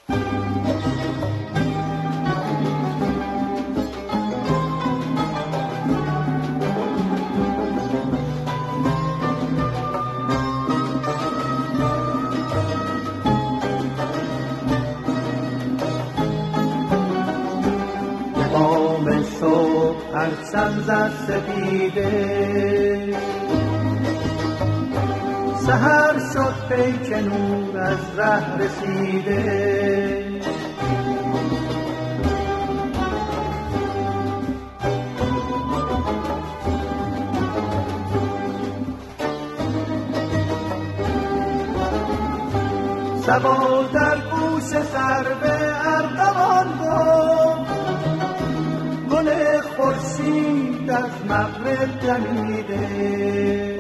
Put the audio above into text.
بام صبح هر سبز سپیده، سحر شد پیک نور از ره رسیده. صبا در گوش سرو ارغوان گفت، گل خورشید از مغرب دمیده.